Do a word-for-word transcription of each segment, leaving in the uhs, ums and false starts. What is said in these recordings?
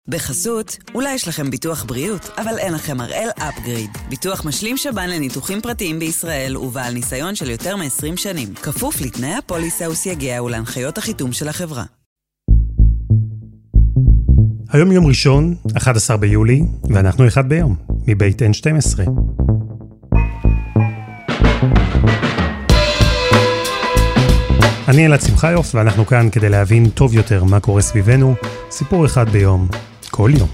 בחסות, אולי יש לכם ביטוח בריאות, אבל אין לכם הראל אפגריד. ביטוח משלים שב"ן לניתוחים פרטיים בישראל ובעל ניסיון של יותר מ-עשרים שנים. כפוף לתנאי הפוליסה וסייגיה ולהנחיות החיתום של החברה. היום יום ראשון, אחד עשר ביולי, ואנחנו אחד ביום, מבית אן שתים עשרה. אני אלעד שמחיוף, ואנחנו כאן כדי להבין טוב יותר מה קורה סביבנו, סיפור אחד ביום, כל יום.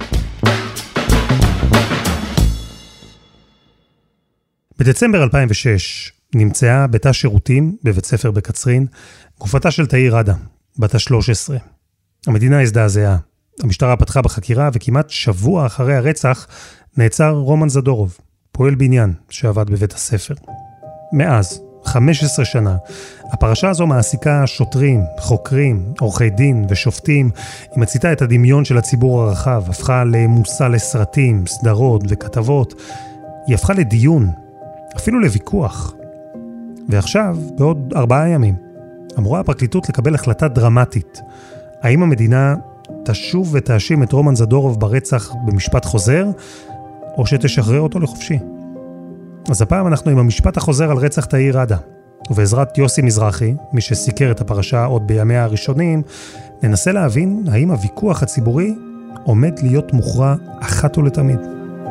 בדצמבר אלפיים ושש נמצאה בתא שירותים בבית ספר בקצרין, גופתה של תאיר ראדה, בת ה-שלוש עשרה. המדינה הזדעזעה. המשטרה פתחה בחקירה, וכמעט שבוע אחרי הרצח נעצר רומן זדורוב, פועל בניין שעבד בבית הספר. מאז, חמש עשרה שנה, הפרשה הזו מעסיקה שוטרים, חוקרים, עורכי דין ושופטים. היא מציתה את הדמיון של הציבור הרחב, הפכה למושא לסרטים, סדרות וכתבות. היא הפכה לדיון, אפילו לוויכוח. ועכשיו, בעוד ארבעה ימים, אמורה הפרקליטות לקבל החלטה דרמטית. האם המדינה תשוב ותאשים את רומן זדורוב ברצח במשפט חוזר, או שתשחרר אותו לחופשי? אז הפעם אנחנו עם המשפט החוזר על רצח תאיר ראדה, ובעזרת יוסי מזרחי, מי שסיקר את הפרשה עוד בימיה הראשונים, ננסה להבין האם הוויכוח הציבורי עומד להיות מוכרע אחת ולתמיד.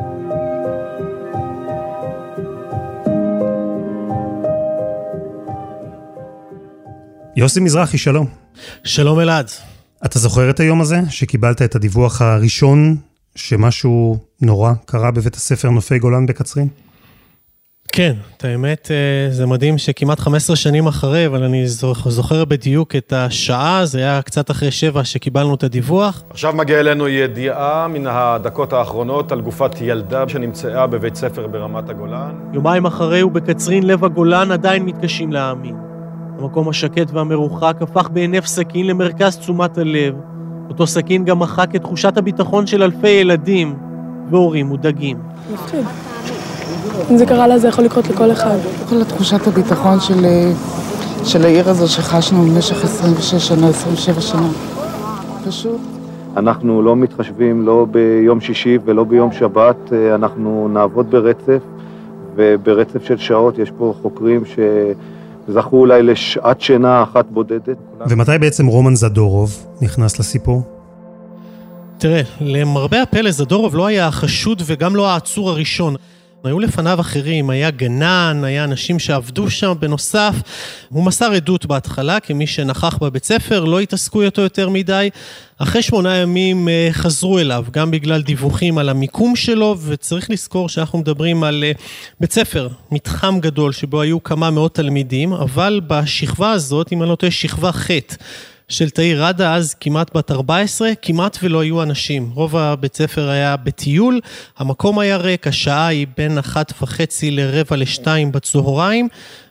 יוסי מזרחי, שלום. שלום אלעד. אתה זוכר את היום הזה שקיבלת את הדיווח הראשון שמשהו נורא קרה בבית הספר נופי גולן בקצרין? כן, את האמת, זה מדהים שכמעט חמש עשרה שנים אחרי, אבל אני זוכר בדיוק את השעה, זה היה קצת אחרי שבע שקיבלנו את הדיווח. עכשיו מגיע אלינו ידיעה מן הדקות האחרונות על גופת ילדה שנמצאה בבית ספר ברמת הגולן. יומיים אחרי ובקצרין לב הגולן עדיין מתקשים להאמין. המקום השקט והמרוחק הפך בהינף סכין למרכז תשומת הלב. אותו סכין גם מחק את תחושת הביטחון של אלפי ילדים והורים מודאגים. מפחיד. אם זה קרה לה, זה יכול לקרות לכל אחד. כל תחושת הביטחון של, של העיר הזו שחשנו במשך עשרים ושש שנה, עשרים ושבע שנה. פשוט. אנחנו לא מתחשבים לא ביום שישי ולא ביום שבת, אנחנו נעבוד ברצף, וברצף של שעות יש פה חוקרים שזכו אולי לשעת שינה אחת בודדת. ומתי בעצם רומן זדורוב נכנס לסיפור? תראה, למרבה הפלא זדורוב לא היה החשוד וגם לא העצור הראשון. היו לפניו אחרים, היה גנן, היה אנשים שעבדו שם בנוסף. הוא מסר עדות בהתחלה, כמי שנכח בבית ספר, לא התעסקו אותו יותר מדי. אחרי שמונה ימים חזרו אליו, גם בגלל דיווחים על המיקום שלו, וצריך לזכור שאנחנו מדברים על בית ספר, מתחם גדול, שבו היו כמה מאות תלמידים, אבל בשכבה הזאת, אם אני לא טועה, שכבה ח' של תאיר ראדה, אז כמעט בת ארבע עשרה, כמעט ולא היו אנשים. רוב הבית ספר היה בטיול, המקום היה ריק, השעה היא בין אחת וחצי לרבע לשתיים בצהריים,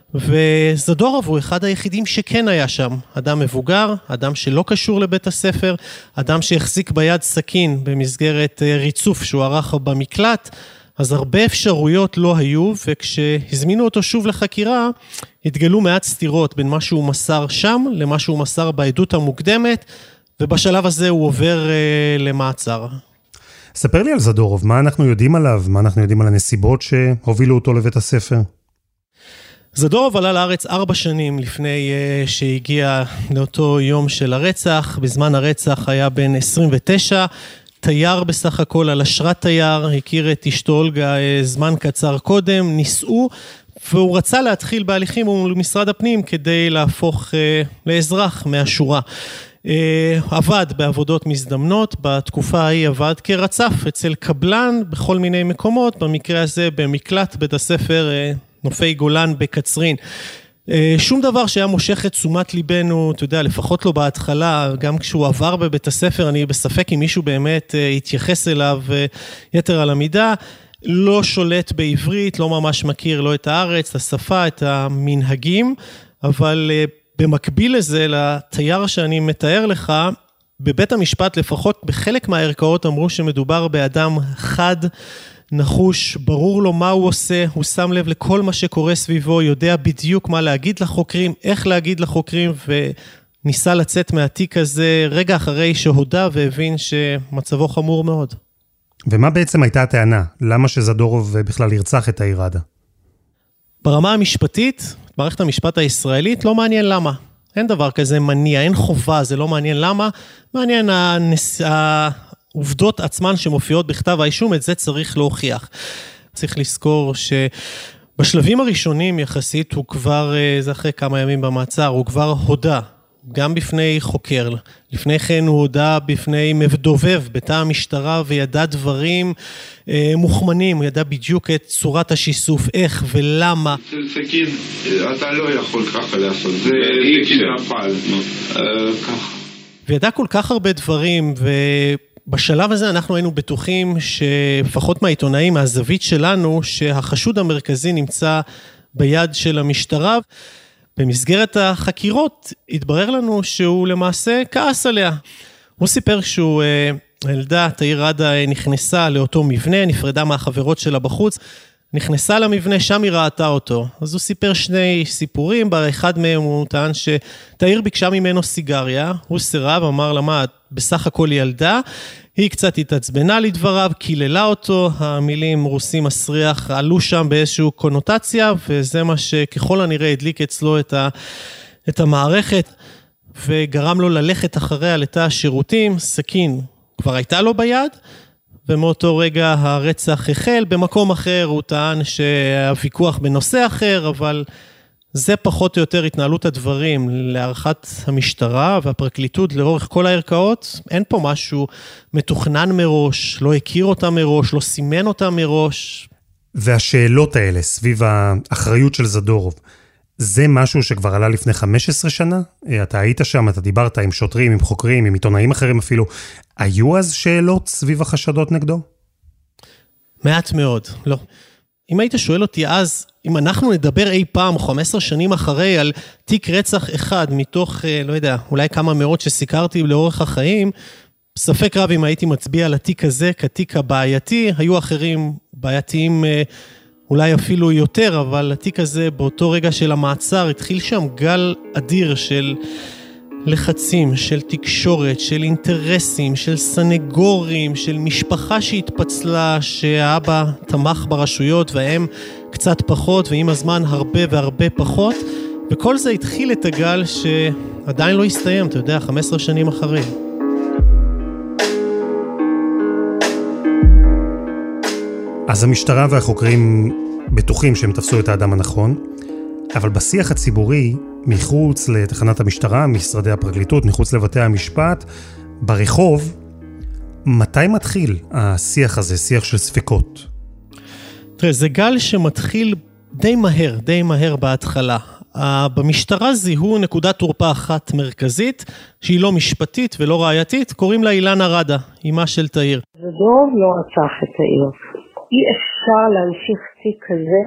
וזדורוב הוא אחד היחידים שכן היה שם. אדם מבוגר, אדם שלא קשור לבית הספר, אדם שהחזיק ביד סכין במסגרת ריצוף שהוא ערך במקלט, אז הרבה אפשרויות לא היו, וכשהזמינו אותו שוב לחקירה, התגלו מעט סתירות בין מה שהוא מסר שם, למה שהוא מסר בעדות המוקדמת, ובשלב הזה הוא עובר אה, למעצר. ספר לי על זדורוב, מה אנחנו יודעים עליו? מה אנחנו יודעים על הנסיבות שהובילו אותו לבית הספר? זדורוב עלה לארץ ארבע שנים לפני uh, שהגיע לאותו יום של הרצח. בזמן הרצח היה בן עשרים ותשע, תייר בסך הכל, על אשרת תייר, הכיר את אשתו אולגה זמן קצר קודם, נישאו, והוא רצה להתחיל בהליכים מול משרד הפנים כדי להפוך אה, לאזרח מהשורה. אה, עבד בעבודות מזדמנות, בתקופה ההיא עבד כרצף אצל קבלן בכל מיני מקומות, במקרה הזה במקלט בית הספר אה, נופי גולן בקצרין. שום דבר שהיה מושך את תשומת ליבנו, אתה יודע, לפחות לא בהתחלה, גם כשהוא עבר בבית הספר, אני בספק אם מישהו באמת התייחס אליו יתר על המידה, לא שולט בעברית, לא ממש מכיר לא את הארץ, את השפה, את המנהגים, אבל במקביל לזה, לתייר שאני מתאר לך, בבית המשפט לפחות בחלק מהערכאות אמרו שמדובר באדם חד, נחוש, ברור לו מה הוא עושה, הוא שם לב לכל מה שקורה סביבו, יודע בדיוק מה להגיד לחוקרים, איך להגיד לחוקרים, ניסה לצאת מהתיק הזה רגע אחרי שהודע והבין שמצבו חמור מאוד. ומה בעצם הייתה הטענה? למה שזדורוב בכלל ירצח את תאיר ראדה? ברמה המשפטית, מערכת המשפט הישראלית לא מעניין למה. אין דבר כזה מניע, אין חובה, זה לא מעניין למה. מעניין הנס... העובדות עצמן שמופיעות בכתב האישום, את זה צריך להוכיח. צריך לזכור שבשלבים הראשונים יחסית, הוא כבר, זה אחרי כמה ימים במעצר, הוא כבר הודע, גם בפני חוקר. לפני כן הוא הודע בפני מדובב בתא המשטרה, וידע דברים אה, מוכמנים, הוא ידע בדיוק את צורת השיסוף, איך ולמה. סכין, אתה לא יכול ככה לעשות, זה סכין נפל, ככה. וידע כל כך הרבה דברים, ובשלב הזה אנחנו היינו בטוחים שפחות מהעיתונאים, מהזווית שלנו, שהחשוד המרכזי נמצא ביד של המשטרה. במסגרת החקירות התברר לנו שהוא למעשה כעס עליה. הוא סיפר שהוא, ילדה, תאיר ראדה נכנסה לאותו מבנה, נפרדה מהחברות שלה בחוץ, נכנסה למבנה, שם היא ראתה אותו. אז הוא סיפר שני סיפורים, באחד מהם הוא טען שתאיר ביקשה ממנו סיגריה, הוא סירב, אמר לה, מה, בסך הכל ילדה, היא קצת התעצבנה לדבריו, קיללה אותו, המילים רוסי מסריח עלו שם באיזושהי קונוטציה, וזה מה שככל הנראה הדליק אצלו את, ה, את המערכת, וגרם לו ללכת אחריה לתא השירותים, סכין כבר הייתה לו ביד, ומאותו רגע הרצח החל, במקום אחר הוא טען שהוויכוח בנושא אחר, אבל זה פחות או יותר התנהלות הדברים להערכת המשטרה והפרקליטות לאורך כל הערכאות. אין פה משהו מתוכנן מראש, לא הכיר אותה מראש, לא סימן אותה מראש. והשאלות האלה סביב האחריות של זדורוב, זה משהו שכבר עלה לפני חמש עשרה שנה? אתה היית שם, אתה דיברת עם שוטרים, עם חוקרים, עם עיתונאים אחרים אפילו. היו אז שאלות סביב החשדות נגדו? מעט מאוד, לא. אם היית שואל אותי אז, אם אנחנו נדבר אי פעם, חמש עשרה שנים אחרי, על תיק רצח אחד, מתוך, לא יודע, אולי כמה מאות שסיקרתי לאורך החיים, ספק רב אם הייתי מצביע על התיק הזה כתיק הבעייתי, היו אחרים בעייתיים אולי אפילו יותר, אבל התיק הזה באותו רגע של המעצר, התחיל שם גל אדיר של לחצים, של תקשורת, של אינטרסים, של סנגורים, של משפחה שהתפצלה, שהאבא תמך ברשויות והם קצת פחות, ועם הזמן הרבה והרבה פחות, וכל זה התחיל את הגל שעדיין לא הסתיים, אתה יודע, חמש עשרה שנים אחרי. אז המשטרה והחוקרים בטוחים שהם תפסו את האדם הנכון, אבל בשיח הציבורי, מחוץ לתחנת המשטרה, משרדי הפרקליטות, מחוץ לבתי המשפט, ברחוב, מתי מתחיל השיח הזה, שיח של ספקות? תראה, זה גל שמתחיל די מהר, די מהר בהתחלה. במשטרה זיהו נקודת תורפה אחת מרכזית, שהיא לא משפטית ולא ראייתית, קוראים לה אילנה ראדה, אימה של תאיר. זדורוב לא רצח את תאיר. אי אפשר להמשיך תיק כזה,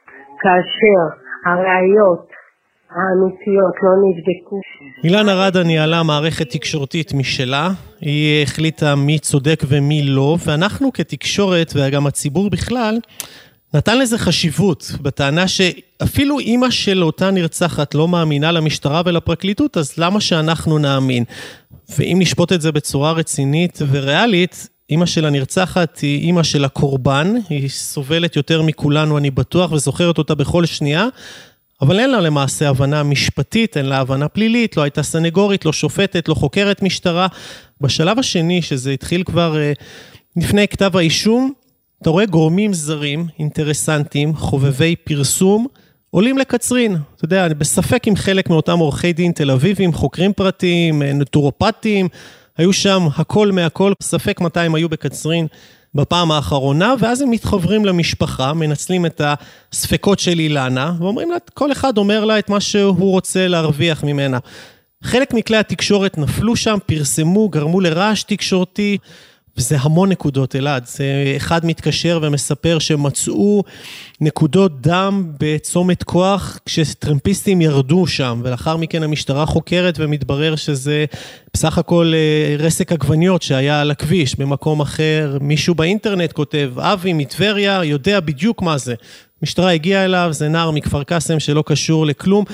כאשר הראיות האמיתיות לא נבדקו. אילנה ראדה ניהלה מערכת תקשורתית משלה, היא החליטה מי צודק ומי לא, ואנחנו כתקשורת וגם הציבור בכלל, נתן לזה חשיבות, בטענה שאפילו אמא של אותה נרצחת לא מאמינה למשטרה ולפרקליטות, אז למה שאנחנו נאמין? ואם נשפוט את זה בצורה רצינית וריאלית, אמא של הנרצחת היא אמא של הקורבן, היא סובלת יותר מכולנו, אני בטוח, וזוכרת אותה בכל שנייה, אבל אין לה למעשה הבנה משפטית, אין לה הבנה פלילית, לא הייתה סנגורית, לא שופטת, לא חוקרת משטרה. בשלב השני, שזה התחיל כבר לפני כתב האישום, אתה רואה גורמים זרים, אינטרסנטים, חובבי פרסום, עולים לקצרין. אתה יודע, אני בספק עם חלק מאותם עורכי דין תל אביבים, חוקרים פרטיים, נטורופטים, היו שם הכל מהכל, ספק מתי הם היו בקצרין בפעם האחרונה, ואז הם מתחברים למשפחה, מנצלים את הספקות של אילנה, ואומרים לה, כל אחד אומר לה את מה שהוא רוצה להרוויח ממנה. חלק מכלי התקשורת נפלו שם, פרסמו, גרמו לרעש תקשורתי, וזה המון נקודות אלעד. זה אחד מתקשר ומספר שמצאו נקודות דם בצומת כוח כשטרמפיסטים ירדו שם, ולאחר מכן המשטרה חוקרת ומתברר שזה בסך הכל רסק עגבניות שהיה על הכביש. במקום אחר מישהו באינטרנט כותב, אבי מטבריה יודע בדיוק מה זה. משטרה הגיעה אליו, זה נער מכפר קאסם שלא קשור לכלום.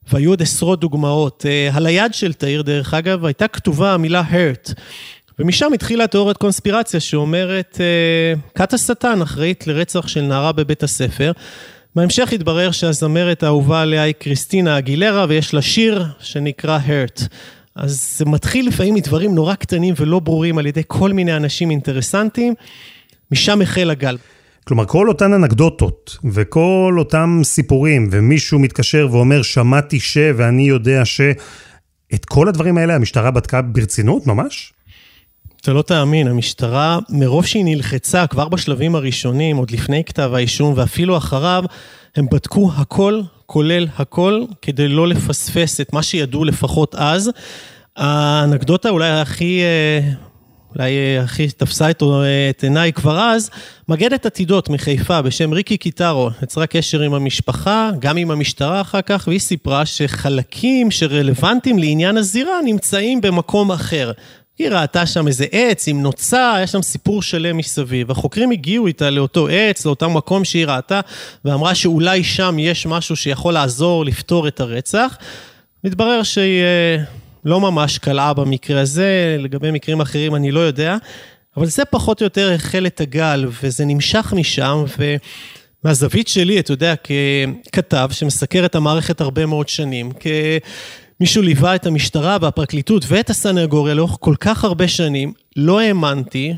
והיו עוד עשרות דוגמאות. על היד של תאיר, דרך אגב, הייתה כתובה המילה hurt, ומשם התחילה תיאוריית קונספירציה שאומרת, כת השטן אחראית לרצח של נערה בבית הספר. בהמשך התברר שהזמרת האהובה עליה היא קריסטינה אגילרה, ויש לה שיר שנקרא hurt. אז זה מתחיל לפעמים מדברים נורא קטנים ולא ברורים על ידי כל מיני אנשים אינטרסנטיים, משם החל הגל. כלומר, כל אותן אנקדוטות וכל אותם סיפורים, ומישהו מתקשר ואומר, שמעתי ש, ואני יודע ש, את כל הדברים האלה המשטרה בדקה ברצינות ממש? אתה לא תאמין, המשטרה, מרוב שהיא נלחצה כבר בשלבים הראשונים, עוד לפני כתב האישום ואפילו אחריו, הם בדקו הכל, כולל הכל, כדי לא לפספס את מה שידעו לפחות אז. האנקדוטה אולי הכי... אולי הכי תפסה את עיניי כבר אז, מגדת עתידות מחיפה בשם ריקי קיטרו, יצרה קשר עם המשפחה, גם עם המשטרה אחר כך, והיא סיפרה שחלקים שרלוונטיים לעניין הזירה נמצאים במקום אחר. היא ראתה שם איזה עץ עם נוצה, היה שם סיפור שלם מסביב. החוקרים הגיעו איתה לאותו עץ, לאותם מקום שהיא ראתה, ואמרה שאולי שם יש משהו שיכול לעזור לפתור את הרצח. מתברר שהיא... לא ממש קלעה במקרה הזה, לגבי מקרים אחרים אני לא יודע, אבל זה פחות או יותר החל את הגל, וזה נמשך משם, ומהזווית שלי, אתה יודע, ככתב שמסקר את המערכת הרבה מאוד שנים, כמישהו ליווה את המשטרה והפרקליטות ואת הסנגוריה לאורך כל כך הרבה שנים, לא האמנתי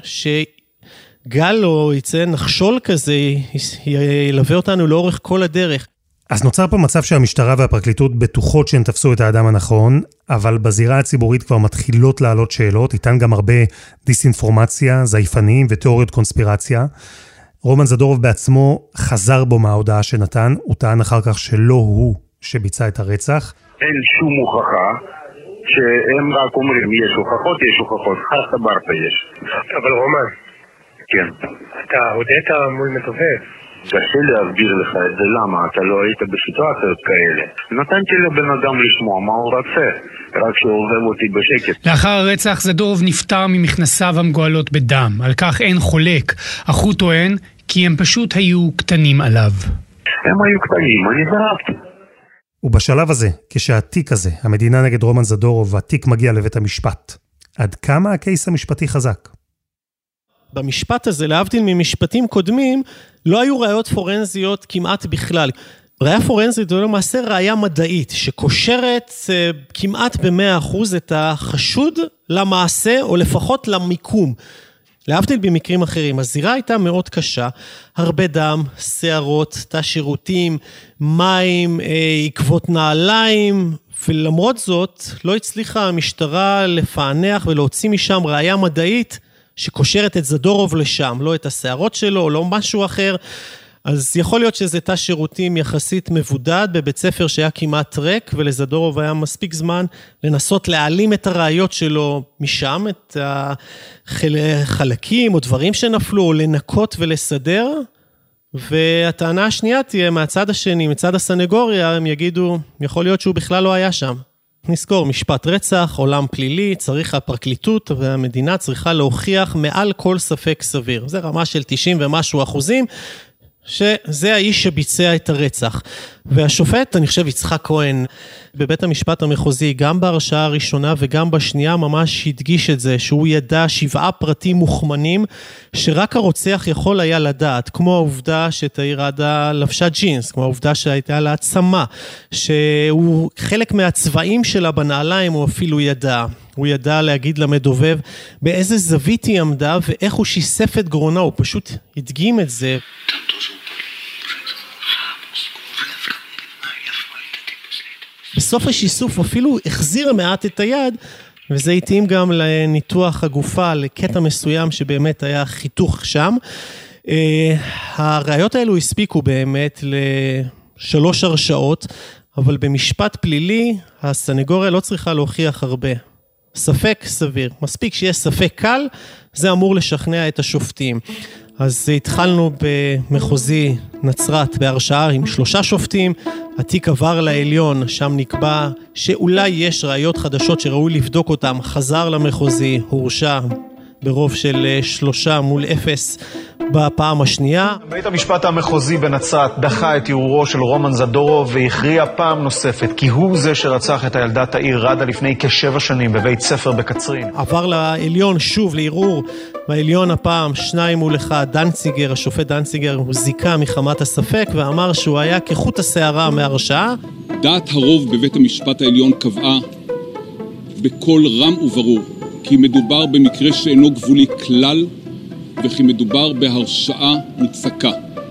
שגל או יצא נחשול כזה, ילווה אותנו לאורך כל הדרך. אז נוצר פה מצב שהמשטרה והפרקליטות בטוחות שהן תפסו את האדם הנכון, אבל בזירה הציבורית כבר מתחילות לעלות שאלות, איתן גם הרבה דיסאינפורמציה, זייפנים ותיאוריות קונספירציה. רומן זדורוב בעצמו חזר בו מההודעה שנתן, הוא טען אחר כך שלא הוא שביצע את הרצח. אין שום הוכחה, שהם רק אומרים יש הוכחות, יש הוכחות, חסה ברטה יש. אבל רומן, כן. אתה הודעת מול מתובב. קשה להסביר לך את זה, למה? אתה לא היית בסיטואציות כאלה. נתנתי לבן אדם לשמוע מה הוא רוצה, רק שעוזב אותי בשקט. לאחר הרצח זדורוב נפטר ממכנסיו המגואלות בדם, על כך אין חולק, אך הוא טוען כי הם פשוט היו קטנים עליו. הם היו קטנים, אני זרקתי. ובשלב הזה, כשהתיק הזה, המדינה נגד רומן זדורוב, והתיק מגיע לבית המשפט, עד כמה הקייס המשפטי חזק? במשפט הזה, להבדיל ממשפטים קודמים, לא היו ראיות פורנזיות כמעט בכלל. ראיה פורנזית זו למעשה ראיה מדעית, שקושרת כמעט ב-מאה אחוז את החשוד למעשה, או לפחות למיקום. להבדיל במקרים אחרים, הזירה הייתה מאוד קשה, הרבה דם, שערות, תא שירותים, מים, עקבות נעליים, ולמרות זאת לא הצליחה המשטרה לפענח ולהוציא משם ראיה מדעית, שקושרת את זדורוב לשם, לא את השערות שלו, לא משהו אחר, אז יכול להיות שזה תא שירותים יחסית מבודד בבית ספר שהיה כמעט ריק, ולזדורוב היה מספיק זמן לנסות להעלים את הראיות שלו משם, את החלקים או דברים שנפלו, או לנקות ולסדר, והטענה השנייה תהיה מהצד השני, מצד הסנגוריה, הם יגידו, יכול להיות שהוא בכלל לא היה שם. נזכור, משפט רצח, עולם פלילי, צריך הפרקליטות והמדינה צריכה להוכיח מעל כל ספק סביר. זה רמה של תשעים ומשהו אחוזים, שזה האיש שביצע את הרצח. והשופט, אני חושב, יצחק כהן, בבית המשפט המחוזי, גם בהרשעה הראשונה וגם בשנייה, ממש הדגיש את זה, שהוא ידע שבעה פרטים מוכמנים, שרק הרוצח יכול היה לדעת, כמו העובדה שתאיר ראדה לבשה ג'ינס, כמו העובדה שהייתה לה עצמה, שהוא חלק מהצבעים שלה בנעליים, הוא אפילו ידע. הוא ידע להגיד למדובב באיזה זווית היא עמדה, ואיך הוא שיסף את גרונה, הוא פשוט הדגים את זה. בסוף השיסוף אפילו החזיר מעט את היד, וזה התאים גם לניתוח הגופה, לקטע מסוים שבאמת היה חיתוך שם. הראיות האלו הספיקו באמת לשלוש הרשעות, אבל במשפט פלילי הסנגוריה לא צריכה להוכיח הרבה. ספק סביר, מספיק שיש ספק קל, זה אמור לשכנע את השופטים. אז התחלנו במחוזי נצרת בהרשעה עם שלושה שופטים, התיק עבר לעליון, שם נקבע שאולי יש ראיות חדשות שראוי לבדוק אותם, חזר למחוזי, הורשע ברוב של שלושה מול אפס בפעם השנייה. בית המשפט המחוזי בנצרת דחה את ערעורו של רומן זדורוב והכריע פעם נוספת כי הוא זה שרצח את הילדה תאיר ראדה לפני כשבע שנים בבית ספר בקצרין. עבר לעליון שוב לערעור, בעליון הפעם שניים מול אחד. דנציגר, השופט דנציגר, הוא זיקה מחמת הספק ואמר שהוא היה כחוט השערה מהרשעה. דעת הרוב בבית המשפט העליון קבעה בקול רם וברור כי מדובר במקרה שאינו גבולי כלל וכי מדובר בהרשעה מוצקה.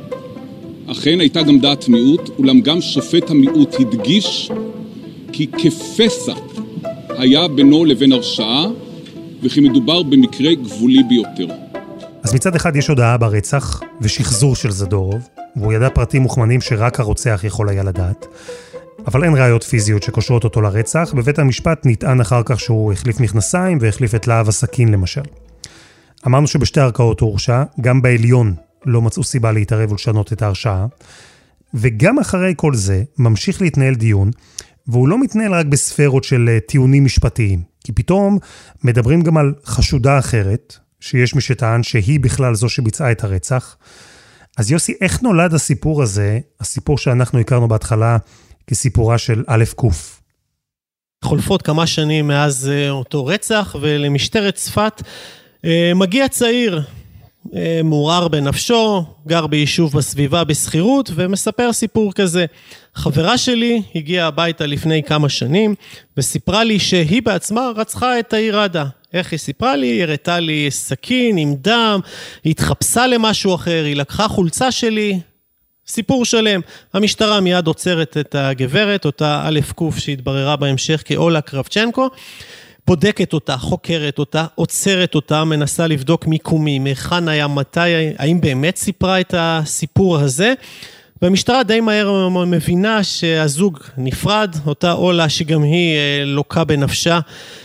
אכן הייתה גם דעת מיעוט, אולם גם שופט המיעוט הדגיש כי כפסע היה בינו לבין הרשעה וכי מדובר במקרה גבולי ביותר. אז מצד אחד יש הודעה ברצח ושחזור של זדורוב, והוא ידע פרטים מוכמנים שרק הרוצח יכול היה לדעת. אבל אין ראיות פיזיות שקושרות אותו לרצח. בבית המשפט נטען אחר כך שהוא החליף מכנסיים והחליף את להב הסכין למשל. אמרנו שבשתי ערכאות הוא הורשע, גם בעליון לא מצאו סיבה להתערב ולשנות את ההרשעה. וגם אחרי כל זה ממשיך להתנהל דיון, והוא לא מתנהל רק בספרות של טיעונים משפטיים. כי פתאום מדברים גם על חשודה אחרת, שיש מי שטען שהיא בכלל זו שביצעה את הרצח. אז יוסי, איך נולד הסיפור הזה, הסיפור שאנחנו הכרנו בהתחלה כסיפורה של א' קוף? חולפות כמה שנים מאז אותו רצח, ולמשטרת צפת מגיע צעיר, מעורר בנפשו, גר ביישוב בסביבה בסחירות, ומספר סיפור כזה. חברה שלי הגיעה הביתה לפני כמה שנים, וסיפרה לי שהיא בעצמה רצחה את תאיר ראדה. איך היא סיפרה לי? היא הראתה לי סכין עם דם, היא התחפשה למשהו אחר, היא לקחה חולצה שלי, סיפור שלם. המשטרה מיד עוצרת את הגברת, אותה א' קוף שהתבררה בהמשך כאולה קרבצ'נקו, בודקת אותה, חוקרת אותה, עוצרת אותה, מנסה לבדוק מיקומים, היכן היה, מתי, האם באמת סיפרה את הסיפור הזה. והמשטרה די מהר מבינה שהזוג נפרד, אותה אולה שגם היא לוקה בנפשה,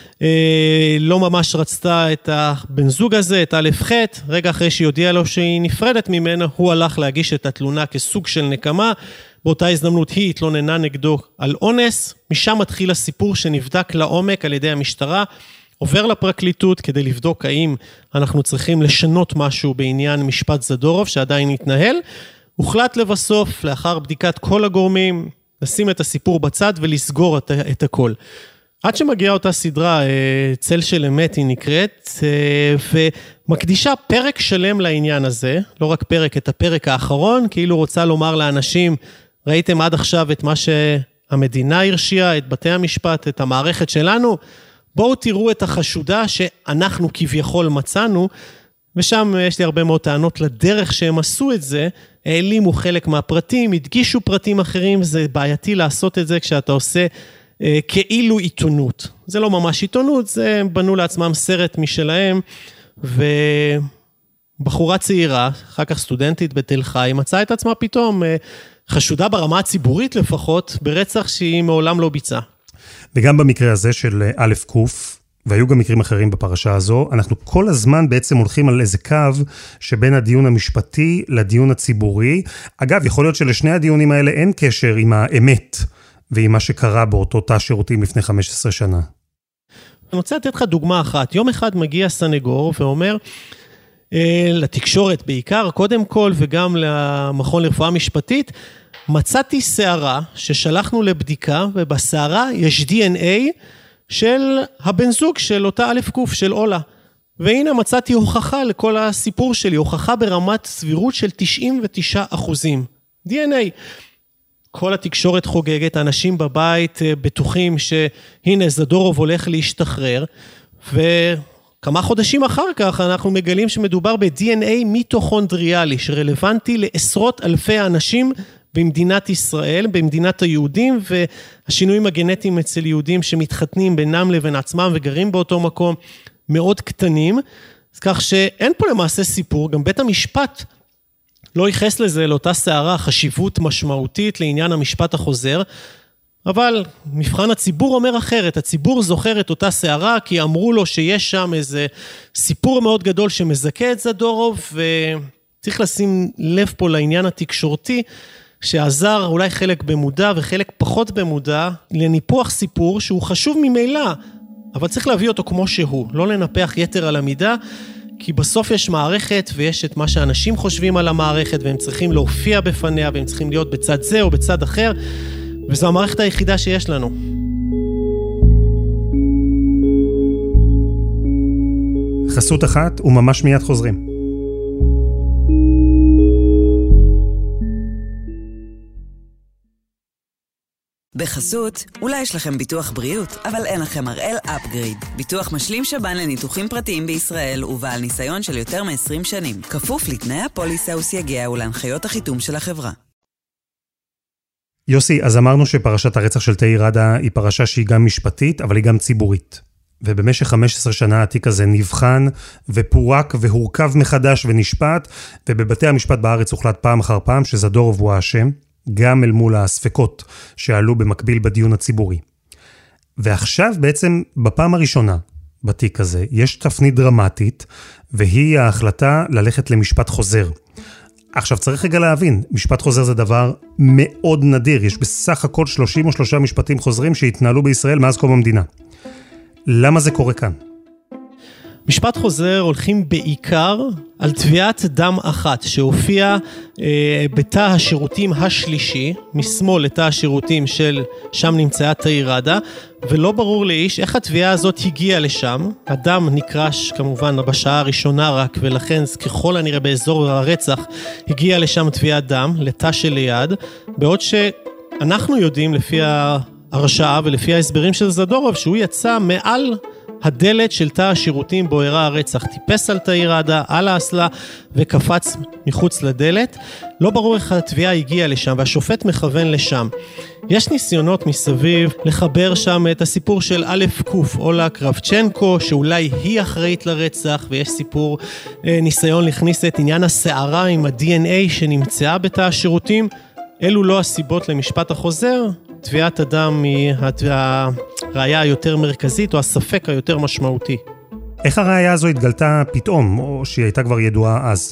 לא ממש רצתה את הבן זוג הזה, את א' ח'. רגע אחרי שהיא הודיעה לו שהיא נפרדת ממנה, הוא הלך להגיש את התלונה כסוג של נקמה. באותה הזדמנות היא התלוננה נגדו על אונס. משם מתחיל הסיפור שנבדק לעומק על ידי המשטרה, עובר לפרקליטות כדי לבדוק האם אנחנו צריכים לשנות משהו בעניין משפט זדורוב שעדיין מתנהל. הוחלט לבסוף, לאחר בדיקת כל הגורמים, לשים את הסיפור בצד ולסגור את, את הכל. עד שמגיעה אותה סדרה, צל של אמת היא נקראת, ומקדישה פרק שלם לעניין הזה, לא רק פרק, את הפרק האחרון, כאילו רוצה לומר לאנשים, ראיתם עד עכשיו את מה שהמדינה הרשיעה, את בתי המשפט, את המערכת שלנו, בואו תראו את החשודה שאנחנו כביכול מצאנו, ושם יש לי הרבה מאוד טענות לדרך שהם עשו את זה, העלימו חלק מהפרטים, הדגישו פרטים אחרים, זה בעייתי לעשות את זה כשאתה עושה כאילו עיתונות. זה לא ממש עיתונות, זה בנו לעצמם סרט משלהם, ובחורה צעירה, אחר כך סטודנטית בתל חי, מצאה את עצמה פתאום חשודה ברמה הציבורית לפחות, ברצח שהיא מעולם לא ביצעה. וגם במקרה הזה של א' קוף, והיו גם מקרים אחרים בפרשה הזו, אנחנו כל הזמן בעצם הולכים על איזה קו שבין הדיון המשפטי לדיון הציבורי. אגב, יכול להיות שלשני הדיונים האלה אין קשר עם האמת, ועם מה שקרה באותו תא שירותים לפני חמש עשרה שנה. אני רוצה לתת לך דוגמה אחת. יום אחד מגיע סנגור ואומר, אה, לתקשורת בעיקר, קודם כל וגם למכון לרפואה משפטית, מצאתי שערה ששלחנו לבדיקה, ובשערה יש די אן איי של הבן זוג של אותה א' קוף של אולה. והנה מצאתי הוכחה לכל הסיפור שלי, הוכחה ברמת סבירות של תשעים ותשעה אחוזים. די אן איי. כל התקשורת חוגגת, אנשים בבית בטוחים שהנה זדורוב הולך להשתחרר, וכמה חודשים אחר כך אנחנו מגלים שמדובר ב-די אן איי מיטוכונדריאלי, שרלוונטי לעשרות אלפי אנשים במדינת ישראל, במדינת היהודים, והשינויים הגנטיים אצל יהודים שמתחתנים בינם לבין עצמם וגרים באותו מקום מאוד קטנים, אז כך שאין פה למעשה סיפור, גם בית המשפט לא ייחס לזה, לאותה שערה, חשיבות משמעותית לעניין המשפט החוזר, אבל מבחן הציבור אומר אחרת, הציבור זוכר את אותה שערה, כי אמרו לו שיש שם איזה סיפור מאוד גדול שמזכה את זדורוב, וצריך לשים לב פה לעניין התקשורתי, שעזר אולי חלק במודע וחלק פחות במודע, לניפוח סיפור שהוא חשוב ממילא, אבל צריך להביא אותו כמו שהוא, לא לנפח יתר על המידה, כי בסוף יש מערכת ויש את מה שאנשים חושבים על המערכת, והם צריכים להופיע בפניה, והם צריכים להיות בצד זה או בצד אחר, וזו המערכת היחידה שיש לנו. חסות אחת וממש מיד חוזרים. בחסות, אולי יש לכם ביטוח בריאות, אבל אין לכם הראל אפגריד. ביטוח משלים שב"ן לניתוחים פרטיים בישראל ובעל ניסיון של יותר מ-עשרים שנים. כפוף לתנאי הפוליסה וסייגיה ולהנחיות החיתום של החברה. יוסי, אז אמרנו שפרשת הרצח של תאיר ראדה היא פרשה שהיא גם משפטית, אבל היא גם ציבורית. ובמשך חמש עשרה שנה התיק הזה נבחן ופורק והורכב מחדש ונשפט, ובבתי המשפט בארץ הוחלט פעם אחר פעם שזדורוב הוא האשם, גם אל מול הספקות שעלו במקביל בדיון הציבורי. ועכשיו בעצם בפעם הראשונה בתיק הזה יש תפנית דרמטית, והיא ההחלטה ללכת למשפט חוזר. עכשיו צריך רגע להבין, משפט חוזר זה דבר מאוד נדיר, יש בסך הכל שלושים ושלושה משפטים חוזרים שהתנהלו בישראל מאז קום המדינה. למה זה קורה כאן? משפט חוזר הולכים בעיקר על תביעת דם אחת שהופיעה אה, בתא השירותים השלישי, משמאל לתא השירותים של שם נמצאה תאיר ראדה, ולא ברור לאיש איך התביעה הזאת הגיעה לשם. הדם נקרש כמובן בשעה הראשונה רק, ולכן ככל הנראה באזור הרצח הגיעה לשם תביעת דם, לתא שליד, בעוד שאנחנו יודעים לפי ההרשעה ולפי ההסברים של זדורוב שהוא יצא מעל הדלת של תא השירותים בו אירע הרצח, טיפס על תאיר ראדה, על האסלה וקפץ מחוץ לדלת. לא ברור איך התביעה הגיעה לשם, והשופט מכוון לשם. יש ניסיונות מסביב לחבר שם את הסיפור של א' קוף, אולה קרבצ'נקו, שאולי היא אחראית לרצח, ויש סיפור, ניסיון להכניס את עניין השערה עם ה-די אן איי שנמצאה בתא השירותים. אלו לא הסיבות למשפט החוזר. תביעת הדם היא הראייה היותר מרכזית, או הספק היותר משמעותי. איך הראייה הזו התגלתה פתאום, או שהיא הייתה כבר ידועה אז?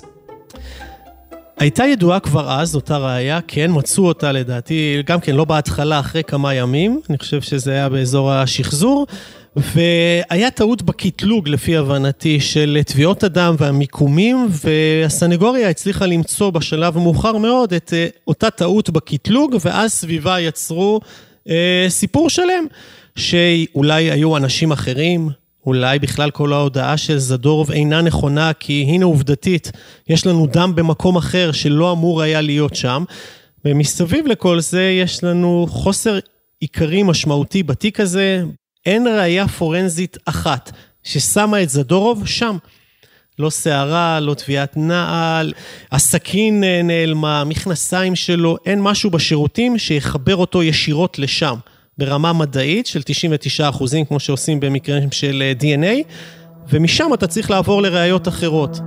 הייתה ידועה כבר אז, אותה ראייה, כן, מצאו אותה לדעתי, גם כן לא בהתחלה, אחרי כמה ימים, אני חושב שזה היה באזור השחזור, והיה טעות בקטלוג לפי הבנתי של תביעות הדם והמיקומים, והסנגוריה הצליחה למצוא בשלב מאוחר מאוד את אותה טעות בקטלוג, ואז סביבה יצרו אה, סיפור שלם, שאולי היו אנשים אחרים, אולי בכלל כל ההודעה של זדורוב אינה נכונה, כי הנה עובדתית, יש לנו דם במקום אחר שלא אמור היה להיות שם, ומסביב לכל זה יש לנו חוסר עיקרי משמעותי בתיק הזה, אין ראייה פורנזית אחת ששמה את זדורוב שם. לא שערה, לא תביעת נעל, הסכין נעלמה, מכנסיים שלו, אין משהו בשירותים שיחבר אותו ישירות לשם. ברמה מדעית של תשעים ותשעה אחוזים, כמו שעושים במקרים של די אן איי, ומשם אתה צריך לעבור לראיות אחרות.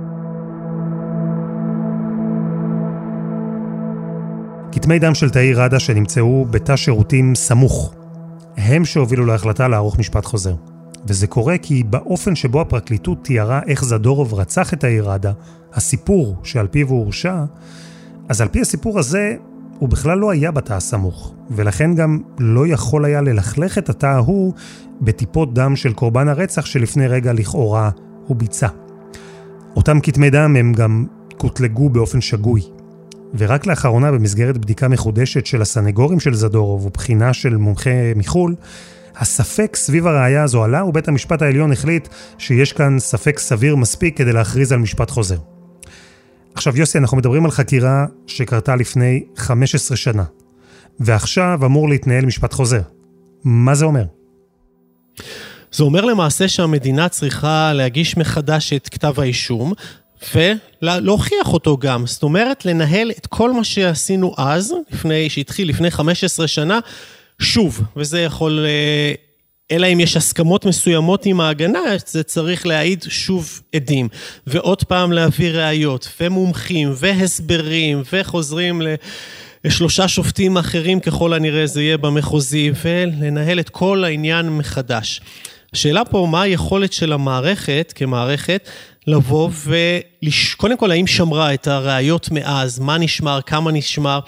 כתמי דם של תאיר ראדה שנמצאו בתא שירותים סמוך. הם שהובילו להחלטה לערוך משפט חוזר. וזה קורה כי באופן שבו הפרקליטות תיארה איך זדורוב רצח את תאיר ראדה, הסיפור שעל פיו הוא הורשע, אז על פי הסיפור הזה הוא בכלל לא היה בתא הסמוך, ולכן גם לא יכול היה ללכלך את התא ההוא בטיפות דם של קורבן הרצח שלפני רגע לכאורה הוא ביצע. אותם כתמי דם הם גם קוטלגו באופן שגוי. ורק לאחרונה במסגרת בדיקה מחודשת של הסנגורים של זדורוב ובחינה של מומחה מחול, הספק סביב הראייה הזו עלה, ובית המשפט העליון החליט שיש כאן ספק סביר מספיק כדי להכריז על משפט חוזר. עכשיו יוסי, אנחנו מדברים על חקירה שקרתה לפני חמש עשרה שנה, ועכשיו אמור להתנהל משפט חוזר. מה זה אומר? זה אומר למעשה שהמדינה צריכה להגיש מחדש את כתב האישום, ולהוכיח אותו גם. זאת אומרת, לנהל את כל מה שעשינו אז, לפני, שהתחיל לפני חמש עשרה שנה, שוב, וזה יכול, אלא אם יש הסכמות מסוימות עם ההגנה, זה צריך להעיד שוב עדים, ועוד פעם להביא ראיות, ומומחים, והסברים, וחוזרים לשלושה שופטים אחרים, ככל הנראה זה יהיה במחוזי, ולנהל את כל העניין מחדש. השאלה פה, מה היכולת של המערכת, כמערכת, לבוא וקודם כל, האם שמרה את הראיות מאז, מה נשמר, כמה נשמר,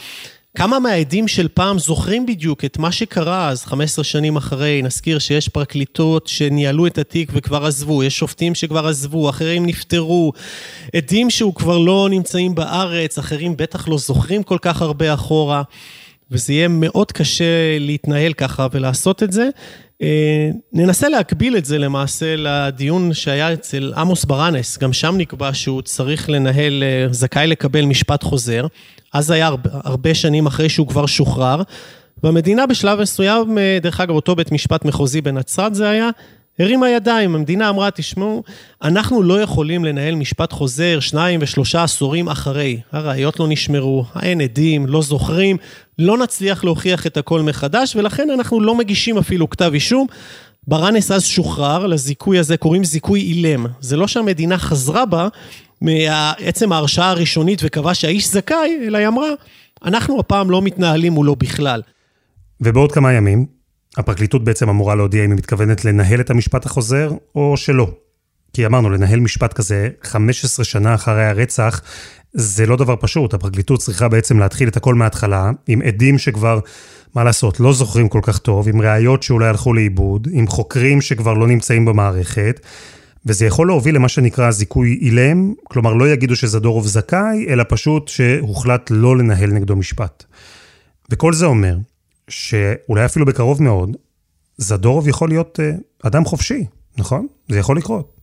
כמה מהעדים של פעם זוכרים בדיוק את מה שקרה אז, חמש עשרה שנים אחרי, נזכיר שיש פרקליטות שניהלו את התיק וכבר עזבו, יש שופטים שכבר עזבו, אחרים נפטרו, עדים שהוא כבר לא נמצאים בארץ, אחרים בטח לא זוכרים כל כך הרבה אחורה, וזה יהיה מאוד קשה להתנהל ככה ולעשות את זה. ננסה להקביל את זה למעשה לדיון שהיה אצל עמוס ברנס, גם שם נקבע שהוא צריך לנהל, זכאי לקבל משפט חוזר, אז היה הרבה, הרבה שנים אחרי שהוא כבר שוחרר, והמדינה בשלב מסוים, דרך אגב אותו בית משפט מחוזי בנצרת זה היה, הרימה ידיים, המדינה אמרה, תשמעו, אנחנו לא יכולים לנהל משפט חוזר שניים ושלושה עשורים אחרי, הראיות לא נשמרו, אין עדים, לא זוכרים, לא נצליח להוכיח את הכל מחדש, ולכן אנחנו לא מגישים אפילו כתב אישום, ברנס אז שוחרר, לזיכוי הזה קוראים זיכוי אילם, זה לא שהמדינה חזרה בה, מעצם ההרשעה הראשונית וקבע שהאיש זכאי, אלא היא אמרה, אנחנו הפעם לא מתנהלים מולו בכלל. ובעוד כמה ימים, הפרקליטות בעצם אמורה להודיע אם היא מתכוונת לנהל את המשפט החוזר או שלא. כי אמרנו, לנהל משפט כזה חמש עשרה שנה אחרי הרצח, זה לא דבר פשוט. הפרקליטות צריכה בעצם להתחיל את הכל מההתחלה, עם עדים שכבר, מה לעשות, לא זוכרים כל כך טוב, עם ראיות שאולי הלכו לאיבוד, עם חוקרים שכבר לא נמצאים במערכת, וזה יכול להוביל למה שנקרא זיכוי אילם, כלומר לא יגידו שזדורוב זכאי, אלא פשוט שהוחלט לא לנהל נגדו משפט. וכל זה אומר, שאולי אפילו בקרוב מאוד, זדורוב יכול להיות uh, אדם חופשי, נכון? זה יכול לקרות.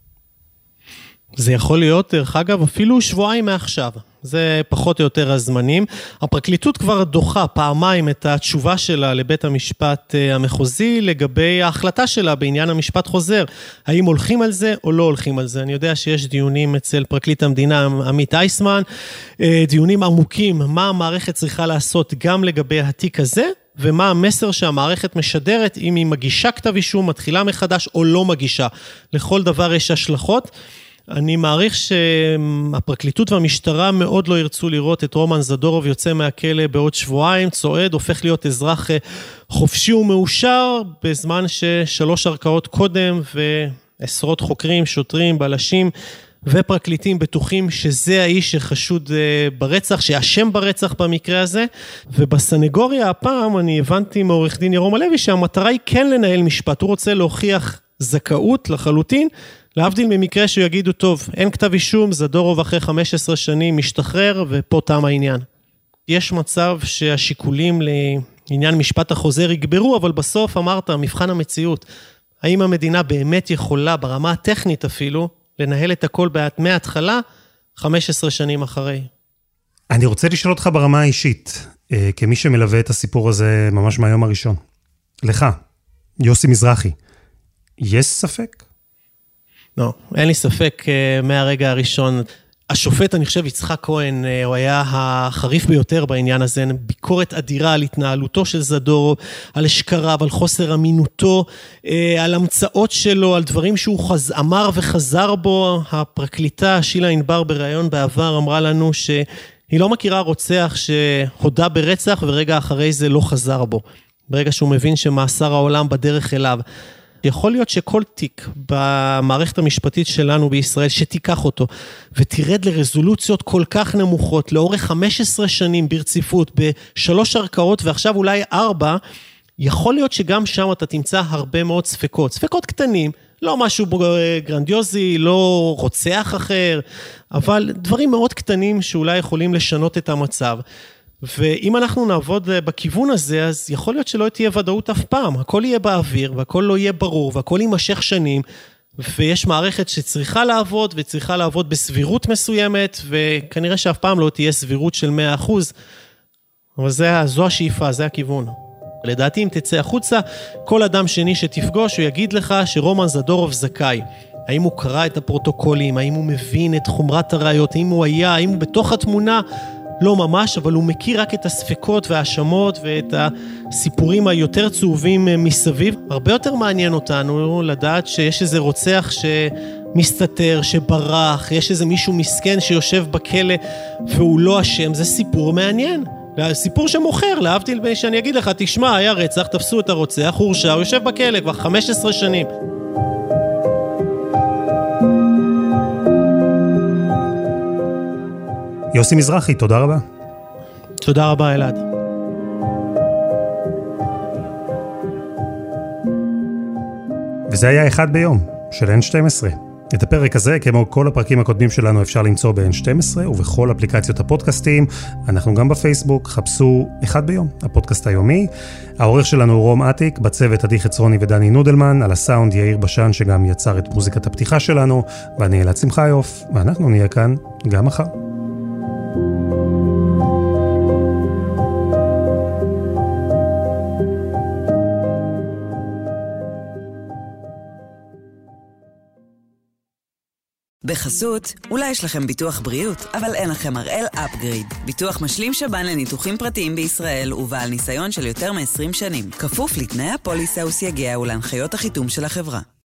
זה יכול להיות, דרך אגב, אפילו שבועיים מעכשיו. זה פחות או יותר הזמנים. הפרקליטות כבר דוחה פעמיים את התשובה שלה לבית המשפט המחוזי, לגבי ההחלטה שלה בעניין המשפט חוזר. האם הולכים על זה או לא הולכים על זה? אני יודע שיש דיונים אצל פרקליט המדינה עמית אייסמן, דיונים עמוקים, מה המערכת צריכה לעשות גם לגבי התיק הזה, ומה המסר שהמערכת משדרת, אם היא מגישה כתב אישום, מתחילה מחדש או לא מגישה. לכל דבר יש השלכות. אני מעריך שהפרקליטות והמשטרה מאוד לא ירצו לראות את רומן זדורוב יוצא מהכלא בעוד שבועיים, צועד, הופך להיות אזרח חופשי ומאושר, בזמן ששלוש ערכאות קודם ועשרות חוקרים, שוטרים, בלשים ופרקליטים בטוחים שזה האיש שחשוד ברצח, שאשם ברצח במקרה הזה, ובסנגוריה הפעם אני הבנתי מעורך דין ירום הלוי שהמטרה היא כן לנהל משפט, הוא רוצה להוכיח זכאות לחלוטין, להבדיל ממקרה שיגידו, טוב, אין כתב אישום, זדורוב אחרי חמש עשרה שנים משתחרר, ופה תם העניין. יש מצב שהשיקולים לעניין משפט החוזר יגברו, אבל בסוף אמרת, מבחן המציאות, האם המדינה באמת יכולה, ברמה הטכנית אפילו, לנהל את הכל מההתחלה, חמש עשרה שנים אחרי? אני רוצה לשאול אותך ברמה האישית, כמי שמלווה את הסיפור הזה ממש מהיום הראשון. לך, יוסי מזרחי, יש ספק? לא, אין לי ספק מהרגע הראשון. השופט, אני חושב, יצחק כהן, הוא היה החריף ביותר בעניין הזה, ביקורת אדירה על התנהלותו של זדורוב, על השקריו, על חוסר אמינותו, על המצאות שלו, על דברים שהוא חז... אמר וחזר בו. הפרקליטה, שילה ענבר בראיון בעבר, אמרה לנו שהיא לא מכירה רוצח שהודה ברצח, ורגע אחרי זה לא חזר בו. ברגע שהוא מבין שמאסר העולם בדרך אליו. יכול להיות שכל תיק במערכת המשפטית שלנו בישראל שתיקח אותו ותרד לרזולוציות כל כך נמוכות לאורך חמש עשרה שנים ברציפות בשלוש ערכאות ועכשיו אולי ארבע, יכול להיות שגם שם אתה תמצא הרבה מאוד ספקות, ספקות קטנים, לא משהו גרנדיוזי, לא רוצח אחר, אבל דברים מאוד קטנים שאולי יכולים לשנות את המצב. ואם אנחנו נעבוד בכיוון הזה, אז יכול להיות שלא תהיה ודאות אף פעם. הכל יהיה באוויר, והכל לא יהיה ברור, והכל יימשך שנים, ויש מערכת שצריכה לעבוד, וצריכה לעבוד בסבירות מסוימת, וכנראה שאף פעם לא תהיה סבירות של מאה אחוז, אבל זה, זו השאיפה, זה הכיוון. לדעתי, אם תצא החוצה, כל אדם שני שתפגוש, הוא יגיד לך שרומן זדורוב זכאי. האם הוא קרא את הפרוטוקולים, האם הוא מבין את חומרת הראיות, האם הוא היה, האם הוא בתוך התמונה, לא ממש, אבל הוא מכיר רק את הספקות והאשמות ואת הסיפורים היותר צהובים מסביב. הרבה יותר מעניין אותנו לדעת שיש איזה רוצח שמסתתר, שברח, יש איזה מישהו מסכן שיושב בכלא והוא לא אשם. זה סיפור מעניין. סיפור שמוכר, להבדיל שאני אגיד לך, תשמע, היה רצח, תפסו את הרוצח, הוא הורשע, הוא יושב בכלא כבר חמש עשרה שנים. יוסי מזרחי, תודה רבה. תודה רבה, אלעד. וזה היה אחד ביום, של אן שתים עשרה. את הפרק הזה, כמו כל הפרקים הקודמים שלנו, אפשר למצוא ב-אן שתים עשרה ובכל אפליקציות הפודקאסטים. אנחנו גם בפייסבוק, חפשו אחד ביום, הפודקאסט היומי. העורך שלנו הוא רום עתיק, בצוות עדי חצרוני ודני נודלמן, על הסאונד יאיר בשן שגם יצר את מוזיקת הפתיחה שלנו, ואני אלעד שמחיוף, ואנחנו נהיה כאן גם מחר. בחסות, אולי יש לכם ביטוח בריאות, אבל אין לכם הראל אפגריד. ביטוח משלים שב"ן לניתוחים פרטיים בישראל ובעל ניסיון של יותר מ-עשרים שנים. כפוף לתנאי הפוליסה וסייגיה ולהנחיות החיתום של החברה.